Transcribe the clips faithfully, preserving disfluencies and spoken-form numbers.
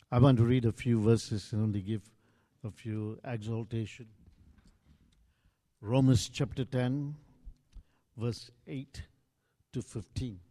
I want to read a few verses and only give a few exaltation. Romans chapter ten, verse eight to fifteen.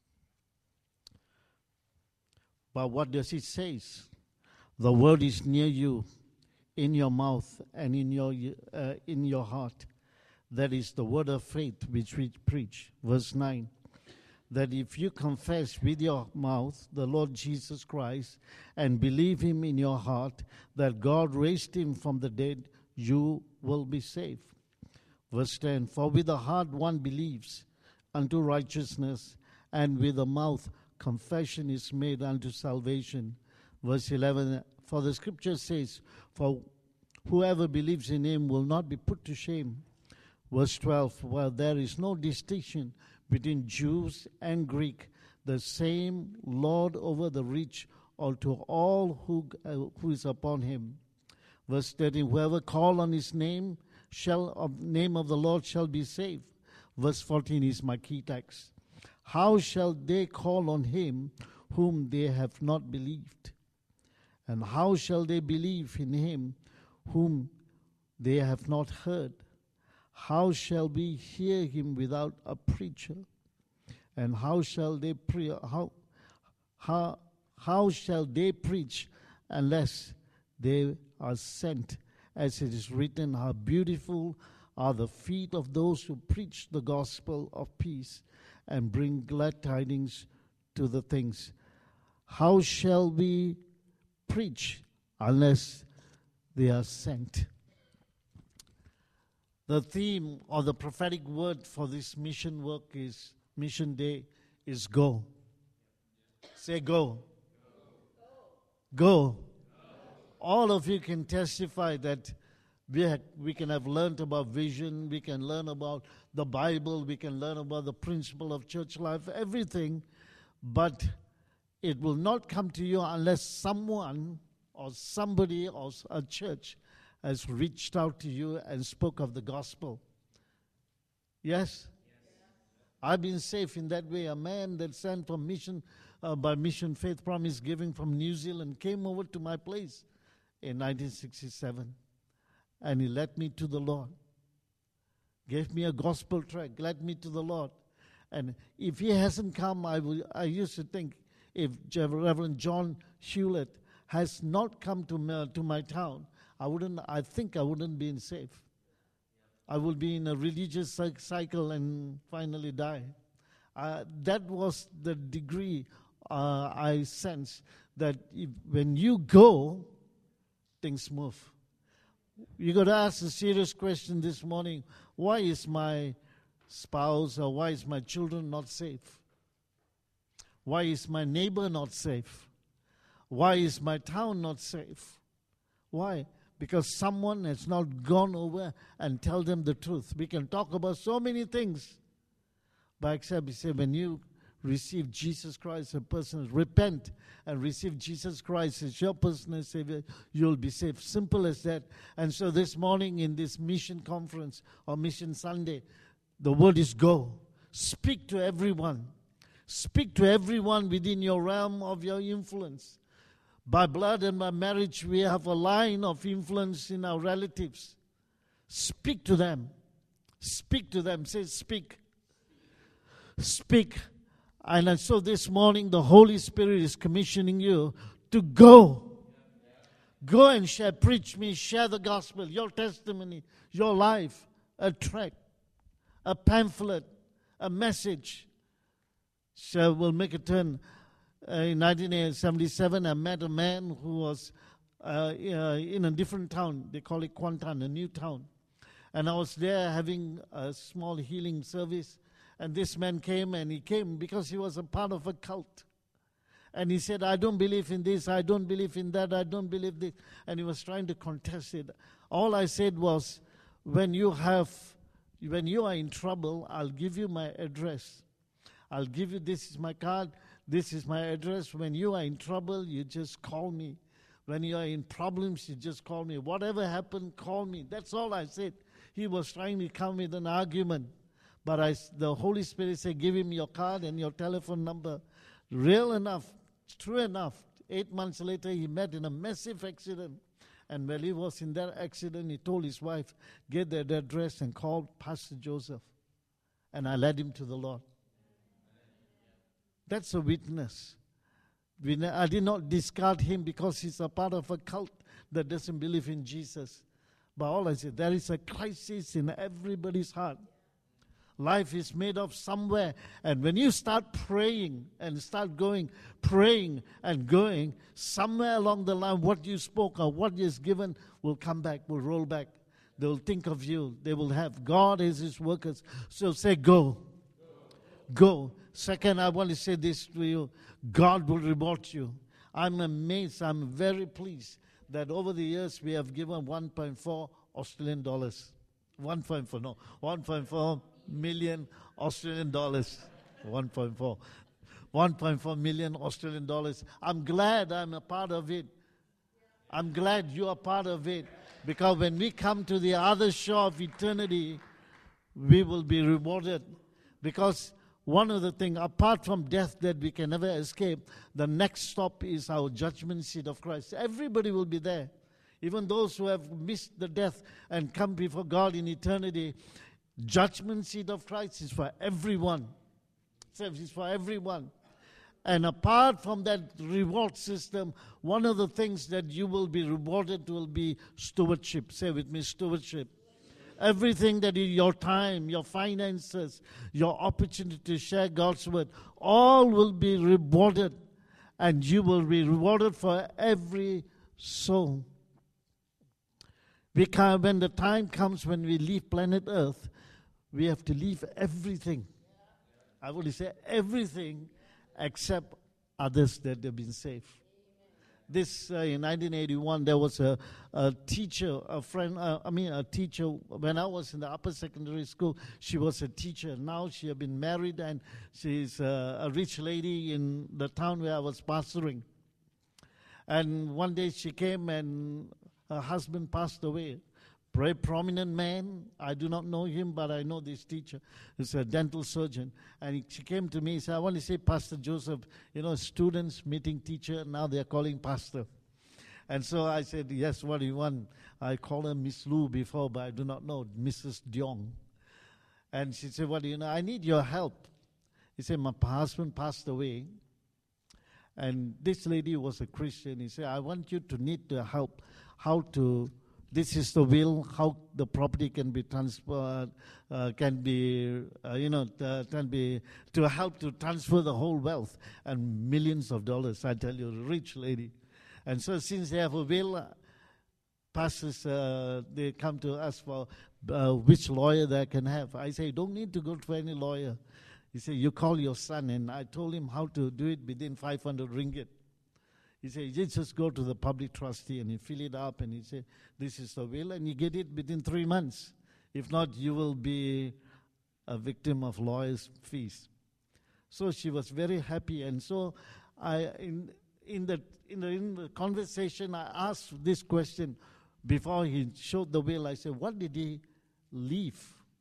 But what does it say? The word is near you, in your mouth and in your uh, in your heart. That is the word of faith which we preach. Verse nine. That if you confess with your mouth the Lord Jesus Christ and believe him in your heart that God raised him from the dead, you will be saved. Verse ten, for with the heart one believes unto righteousness, and with the mouth confession is made unto salvation. Verse eleven, for the scripture says, for whoever believes in him will not be put to shame. Verse twelve, well, there is no distinction between Jews and Greek, the same Lord over the rich, or to all who uh, who is upon him. Verse thirteen, whoever call on his name shall of name of the Lord shall be saved. Verse fourteen is my key text. How shall they call on him whom they have not believed? And how shall they believe in him whom they have not heard? How shall we hear him without a preacher? And how shall they pre- how, how, how shall they preach unless they are sent? As it is written, how beautiful are the feet of those who preach the gospel of peace and bring glad tidings to the things. How shall we preach unless they are sent? The theme or the prophetic word for this mission work is, mission day, is go. Say go. Go. Go. All of you can testify that we, have, we can have learned about vision, we can learn about the Bible, we can learn about the principle of church life, everything, but it will not come to you unless someone or somebody or a church has reached out to you and spoke of the gospel. Yes? Yes. I've been saved in that way. A man that sent from mission, uh, by Mission Faith Promise Giving from New Zealand came over to my place in nineteen sixty-seven. And he led me to the Lord. Gave me a gospel track, led me to the Lord. And if he hasn't come, I, will, I used to think, if Reverend John Hewlett has not come to my, to my town, I wouldn't. I think I wouldn't be in safe. I would be in a religious cycle and finally die. Uh, that was the degree uh, I sense that if, when you go, things move. You got to ask a serious question this morning. Why is my spouse or why is my children not safe? Why is my neighbor not safe? Why is my town not safe? Why? Because someone has not gone over and tell them the truth. We can talk about so many things, but except we say when you receive Jesus Christ as a person, repent and receive Jesus Christ as your personal Savior, you'll be saved. Simple as that. And so this morning in this mission conference or Mission Sunday, the word is go. Speak to everyone. Speak to everyone within your realm of your influence. By blood and by marriage, we have a line of influence in our relatives. Speak to them. Speak to them. Say, speak. Speak. And so this morning, the Holy Spirit is commissioning you to go. Go and share, preach me, share the gospel, your testimony, your life, a tract, a pamphlet, a message. So we'll make a turn. Uh, in nineteen seventy-seven, I met a man who was uh, uh, in a different town. They call it Kuantan, a new town. And I was there having a small healing service. And this man came, and he came because he was a part of a cult. And he said, I don't believe in this, I don't believe in that, I don't believe this. And he was trying to contest it. All I said was, when you have, when you are in trouble, I'll give you my address. I'll give you, this is my card. This is my address. When you are in trouble, you just call me. When you are in problems, you just call me. Whatever happened, call me. That's all I said. He was trying to come with an argument. But I, the Holy Spirit said, give him your card and your telephone number. Real enough, true enough. Eight months later, he met in a massive accident. And when he was in that accident, he told his wife, get the address and call Pastor Joseph. And I led him to the Lord. That's a witness. We ne- I did not discard him because he's a part of a cult that doesn't believe in Jesus. But all I said, there is a crisis in everybody's heart. Life is made of somewhere. And when you start praying and start going, praying and going, somewhere along the line, what you spoke or what is given will come back, will roll back. They will think of you. They will have God as his workers. So say, go. Go. Second, I want to say this to you. God will reward you. I'm amazed. I'm very pleased that over the years we have given one point four Australian dollars. one point four, no, one point four million Australian dollars. one point four. one point four million Australian dollars. I'm glad I'm a part of it. I'm glad you are part of it. Because when we come to the other shore of eternity, we will be rewarded. Because one of the things, apart from death that we can never escape, the next stop is our judgment seat of Christ. Everybody will be there. Even those who have missed the death and come before God in eternity, judgment seat of Christ is for everyone. It's for everyone. And apart from that reward system, one of the things that you will be rewarded will be stewardship. Say with me, stewardship. Everything that is your time, your finances, your opportunity to share God's word, all will be rewarded. And you will be rewarded for every soul. Because when the time comes when we leave planet Earth, we have to leave everything. I want to say everything except others that have been saved. This, uh, in nineteen eighty-one, there was a, a teacher, a friend, uh, I mean a teacher, when I was in the upper secondary school, she was a teacher. Now she had been married and she's uh, a rich lady in the town where I was pastoring. And one day she came and her husband passed away. Very prominent man. I do not know him, but I know this teacher. He's a dental surgeon. And he, she came to me and said, I want to say, Pastor Joseph, you know, students meeting teacher, now they're calling pastor. And so I said, yes, what do you want? I called her Miss Lu before, but I do not know, Missus Diong. And she said, what do you know? I need your help. He said, my husband passed away. And this lady was a Christian. He said, I want you to need to help how to... This is the will, how the property can be transferred, uh, can be, uh, you know, uh, can be, to help to transfer the whole wealth and millions of dollars, I tell you, rich lady. And so since they have a will, uh, pastors, uh, they come to us for uh, which lawyer they can have. I say, don't need to go to any lawyer. He said, you call your son, and I told him how to do it within five hundred ringgit. He said, you just go to the public trustee and you fill it up and he said, this is the will, and you get it within three months. If not, you will be a victim of lawyers' fees. So she was very happy. And so I, in, in, the, in, the, in the conversation, I asked this question before he showed the will. I said, what did he leave?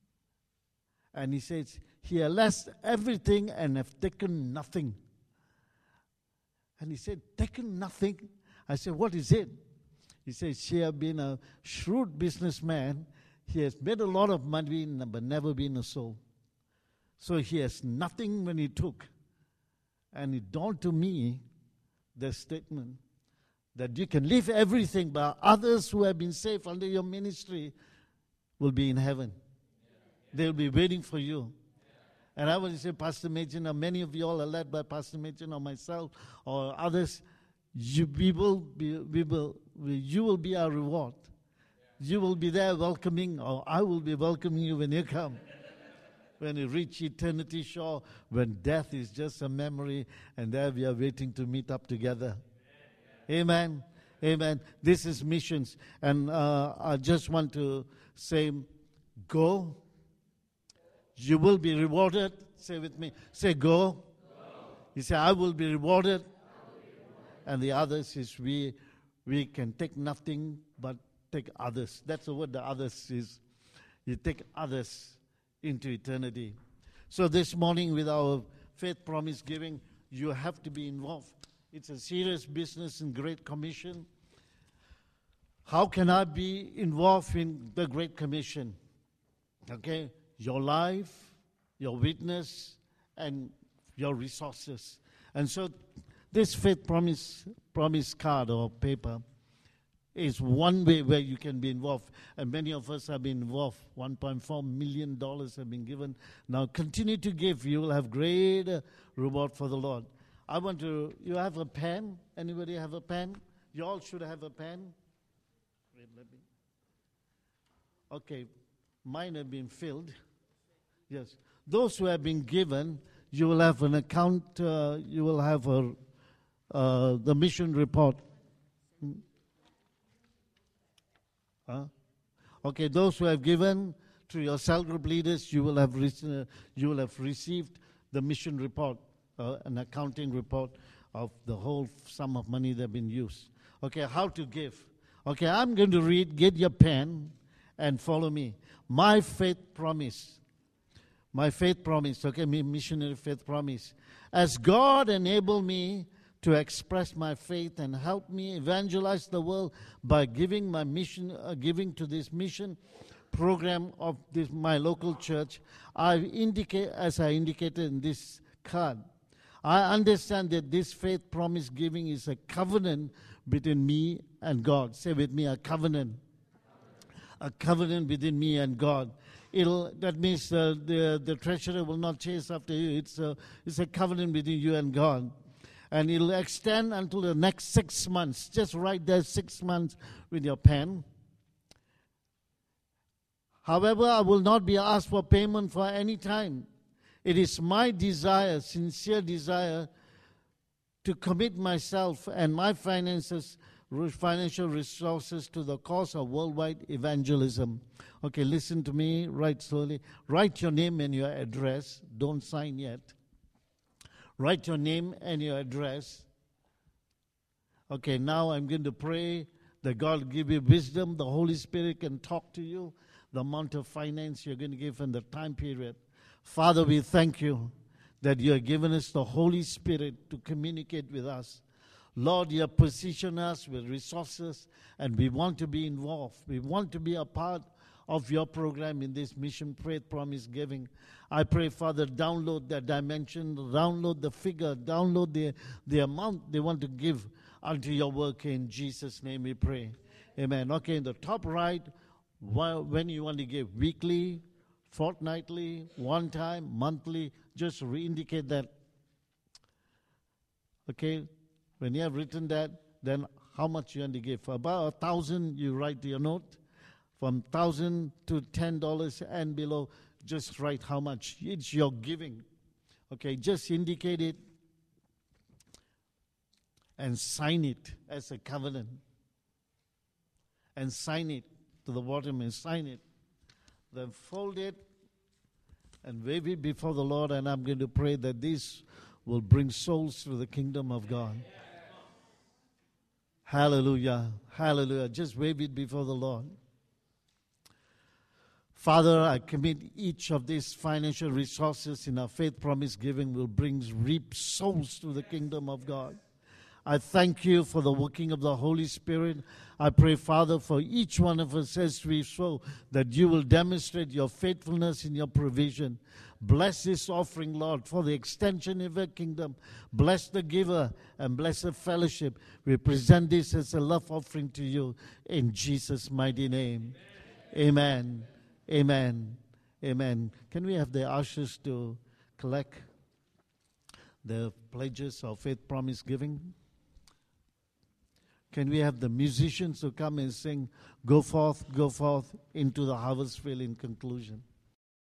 And he says, he has left everything and have taken nothing. And he said, taken nothing? I said, what is it? He said, she has been a shrewd businessman. He has made a lot of money, but never been a soul. So he has nothing when he took. And it dawned to me, the statement, that you can leave everything, but others who have been saved under your ministry will be in heaven. They will be waiting for you. And I want to say, Pastor Machen, or many of you all are led by Pastor Machen or myself or others. You, we will be, we will, we, you will be our reward. Yeah. You will be there welcoming, or I will be welcoming you when you come. When you reach eternity shore, when death is just a memory, and there we are waiting to meet up together. Amen. Amen. Amen. This is missions. And uh, I just want to say, go. You will be rewarded. Say with me. Say, go. Go. You say, I will be rewarded. I will be rewarded. And the others is we we can take nothing but take others. That's the word the others is. You take others into eternity. So this morning with our faith promise giving, you have to be involved It's a serious business in Great Commission. How can I be involved in the Great Commission? Okay, your life, your witness, and your resources. And so this faith promise promise card or paper is one way where you can be involved. And many of us have been involved. one point four million dollars have been given. Now continue to give. You will have great uh, reward for the Lord. I want to, you have a pen? Anybody have a pen? You all should have a pen. Wait, let me. Okay, mine have been filled. Yes. Those who have been given, you will have an account, uh, you will have a, uh, the mission report. Hmm? Huh? Okay, those who have given to your cell group leaders, you will have re- uh, you will have received the mission report, uh, an accounting report of the whole sum of money that have been used. Okay, how to give. Okay, I'm going to read. Get your pen and follow me. My faith promise. My faith promise. Okay, my missionary faith promise. As God enabled me to express my faith and help me evangelize the world by giving my mission, uh, giving to this mission program of this my local church, I indicate, as I indicated in this card, I understand that this faith promise giving is a covenant between me and God. Say with me, a covenant. A covenant between me and God. It'll, that means uh, the, the treasurer will not chase after you. It's a, it's a covenant between you and God. And it'll extend until the next six months. Just write there six months with your pen. However, I will not be asked for payment for any time. It is my desire, sincere desire, to commit myself and my finances, financial resources to the cause of worldwide evangelism. Okay, listen to me, write slowly. Write your name and your address. Don't sign yet. Write your name and your address. Okay, now I'm going to pray that God will give you wisdom. The Holy Spirit can talk to you. The amount of finance you're going to give in the time period. Father, we thank you that you have given us the Holy Spirit to communicate with us. Lord, you have positioned us with resources, and we want to be involved. We want to be a part of your program in this mission faith promise giving. I pray, Father, download that dimension, download the figure, download the, the amount they want to give unto your work. In Jesus' name we pray. Amen. Okay, in the top right, when you want to give, weekly, fortnightly, one time, monthly, just re-indicate that. Okay, when you have written that, then how much you want to give. For about a thousand, you write your note. From thousand to ten dollars and below, just write how much. It's your giving. Okay, just indicate it and sign it as a covenant. And sign it to the bottom and sign it. Then fold it and wave it before the Lord, and I'm going to pray that this will bring souls to the kingdom of God. Hallelujah. Hallelujah. Just wave it before the Lord. Father, I commit each of these financial resources in our faith promise giving will bring reap souls to the kingdom of God. I thank you for the working of the Holy Spirit. I pray, Father, for each one of us as we sow, that you will demonstrate your faithfulness in your provision. Bless this offering, Lord, for the extension of your kingdom. Bless the giver and bless the fellowship. We present this as a love offering to you in Jesus' mighty name. Amen. Amen. Amen. Can we have the ushers to collect the pledges of faith promise giving? Can we have the musicians who come and sing, "Go forth, go forth into the harvest field" in conclusion?